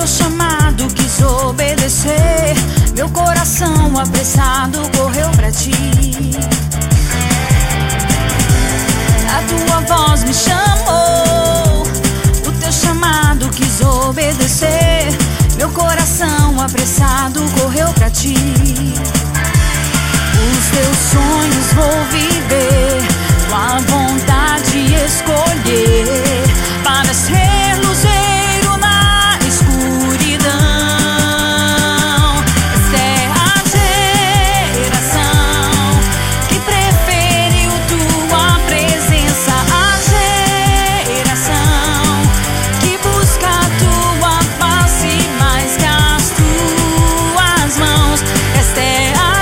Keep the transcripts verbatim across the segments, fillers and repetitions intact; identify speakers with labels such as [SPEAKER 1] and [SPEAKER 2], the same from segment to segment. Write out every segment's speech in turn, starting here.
[SPEAKER 1] teu chamado quis obedecer, meu coração apressado correu pra ti. A tua voz me chamou, o teu chamado quis obedecer, meu coração apressado correu pra ti. Os teus sonhos vou viver, tua vontade escolher, para ser luzeiro na escuridão. Esta é a geração que preferiu tua presença, a geração que busca a tua face mais que as tuas mãos. Esta é a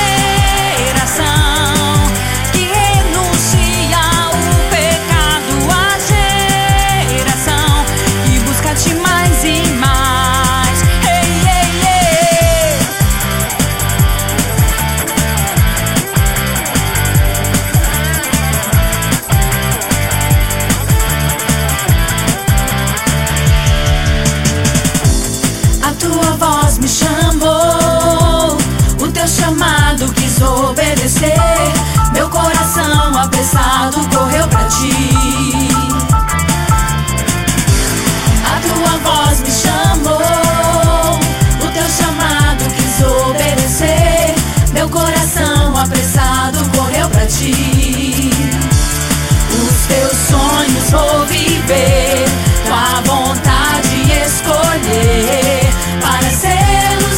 [SPEAKER 1] me chamou, o teu chamado quis obedecer, meu coração apressado correu pra ti. A tua voz me chamou, o teu chamado quis obedecer, meu coração apressado correu pra ti. Os teus sonhos vou viver, tua vontade escolher, para ser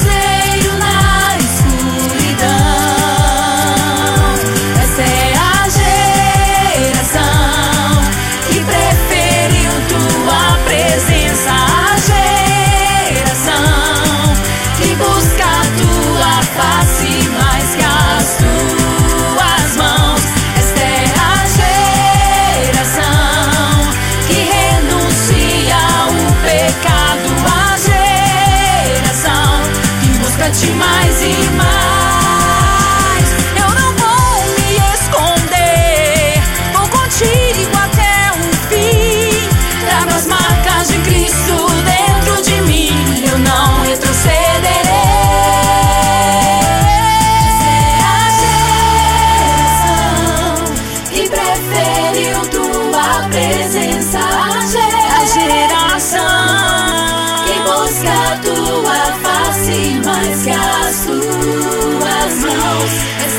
[SPEAKER 1] mais e mais. Eu não vou me esconder, vou contigo até o fim. Trago as marcas de Cristo dentro de mim, eu não retrocederei. Essa é a geração que preferiu tua presença, a geração que busca a tua face mais que as tuas mãos.